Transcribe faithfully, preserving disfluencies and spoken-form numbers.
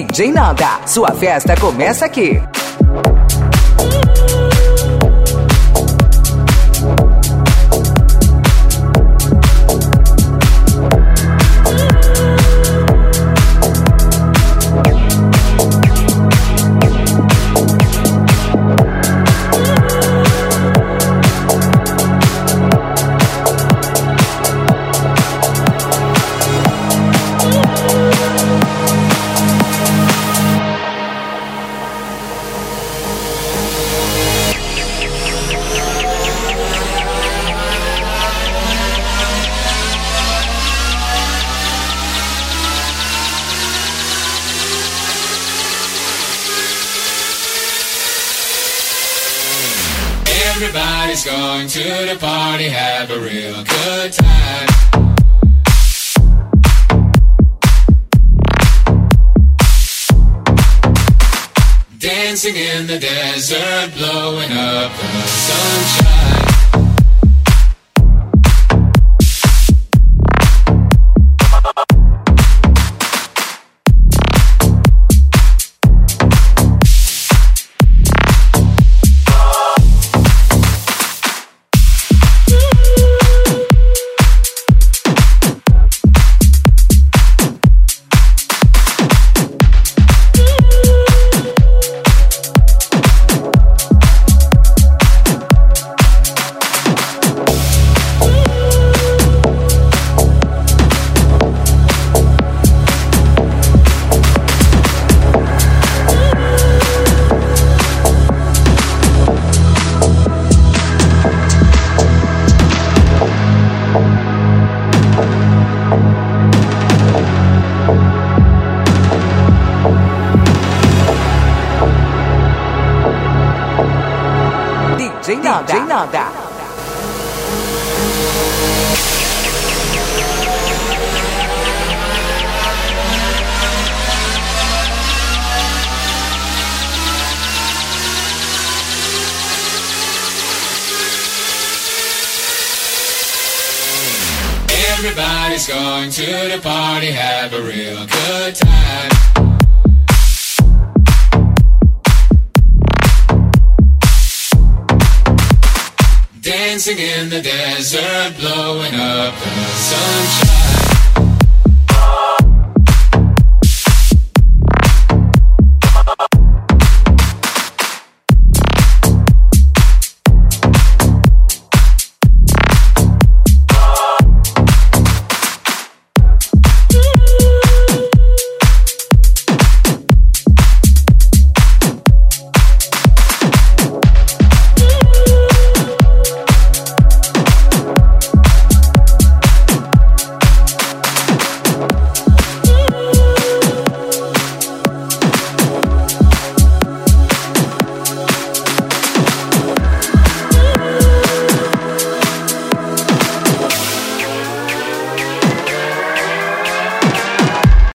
J Nanda, sua festa começa aqui. Everybody's going to the party, have a real good time. Dancing in the desert, blowing up the sunshine. J Nanda. J Nanda. Everybody's going to the party, have a real good time. Dancing in the desert, blowing up the sunshine.